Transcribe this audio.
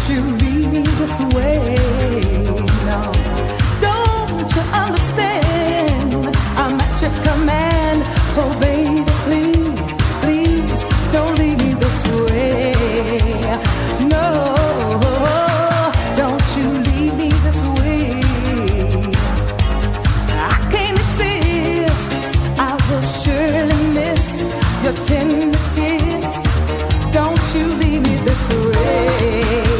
you leave me this way. No, don't you understand? I'm at your command. Oh, baby, please, please, don't leave me this way. No, don't you leave me this way. I can't exist. I will surely miss your tender kiss. Don't you leave me this way.